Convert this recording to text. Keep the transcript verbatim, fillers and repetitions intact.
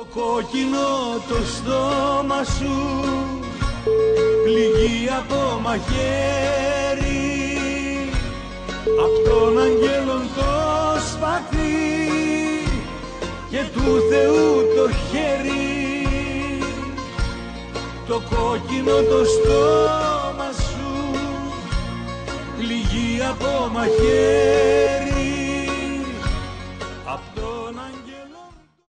κόκκινο το στόμα σου πληγεί από μαχαίρι, απ' τον αγγέλων το σπαθί και του Θεού το χέρι. Το κόκκινο το στόμα σου πληγεί από μαχαίρι,